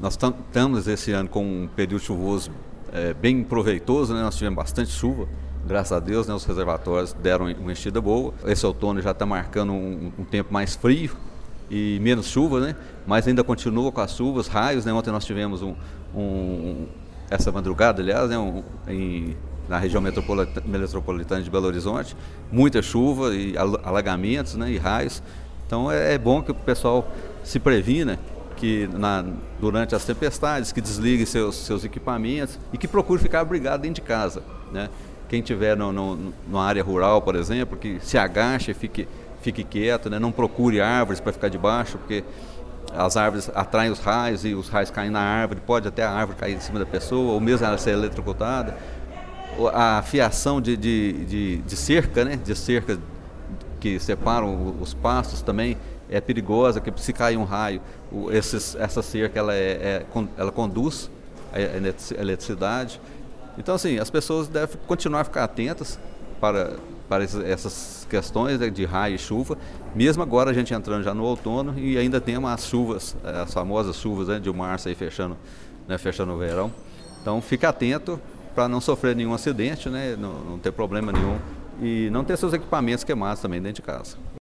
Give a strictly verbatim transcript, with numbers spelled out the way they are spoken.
nós estamos esse ano com um período chuvoso é, bem proveitoso, né? Nós tivemos bastante chuva, graças a Deus, né? Os reservatórios deram uma enchida boa. Esse outono já está marcando um, um tempo mais frio e menos chuva, né? Mas ainda continua com as chuvas, raios, né? Ontem nós tivemos um, um essa madrugada, aliás, né? um, em, na região metropolitana, metropolitana de Belo Horizonte, muita chuva e alagamentos, né? E raios. Então é, é bom que o pessoal se previna, que na, durante as tempestades, que desligue seus, seus equipamentos e que procure ficar abrigado dentro de casa, né? Quem estiver no, no, numa área rural, por exemplo, que se agache, fique, fique quieto, né? Não procure árvores para ficar debaixo, porque as árvores atraem os raios e os raios caem na árvore, pode até a árvore cair em cima da pessoa, ou mesmo ela ser eletrocutada. A fiação de, de, de, de cerca, né? De cerca que separam os pastos também é perigosa, que se cair um raio, esses, essa cerca ela, é, é, ela conduz a eletricidade. Então, assim, as pessoas devem continuar a ficar atentas para, para essas questões, né, de raio e chuva, mesmo agora a gente entrando já no outono e ainda tem as chuvas, as famosas chuvas, né, de março aí fechando, né, fechando o verão. Então, fique atento para não sofrer nenhum acidente, né, não, não ter problema nenhum e não ter seus equipamentos queimados também dentro de casa.